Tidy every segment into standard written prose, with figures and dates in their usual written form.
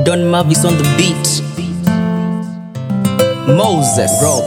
Don Mavis on the beat. Moses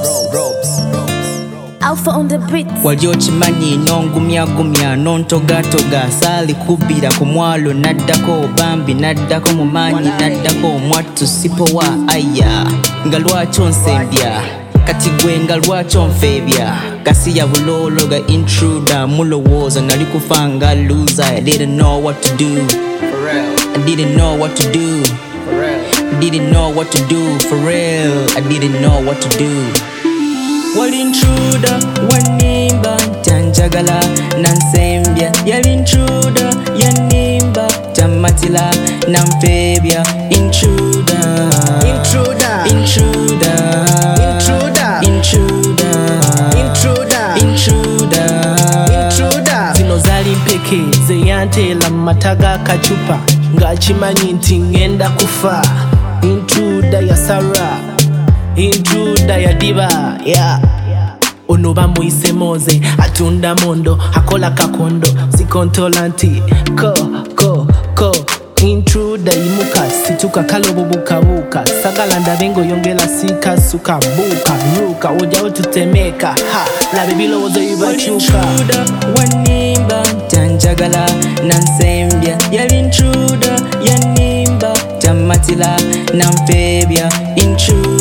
Alpha on the beat. Walio chimanyi nongumya nontogatoga sali kubira ku mwalo naddako bambi naddako mumanyi naddako mwattu sipowa aya nga lwakyo nsembya kati gwe nga lwakyo nfebya kasi ya bulolo ga intruder mulowooza nali kufanga loser. I didn't know what to do for real. I didn't know what to do for real. I didn't know what to do for real. I didn't know what to do. Wali intruder wanimba tanjagala nansembya yali intruder yanimba tamatila namfebya intruder Intruder, intruder intruder, intruder intruder, intruder intruder. Zino zali mpeke zeyantela mataga kachupa ngachimanyi nti ngenda kufa. Intruder ya Sarah, intruder ya Diva, yeah. Ono bamuyise Moze atunda mondo akola kakondo sikontola nti ko intruder imuka situka kalobo bukabuka sagala ndabengo yongela sika suka buka ruka ojao tutemeka ha labe bilowoozo bibakyuka. intruder wanimba tanjagala nansembya yali intruder yanimba tamatila namfebya intruder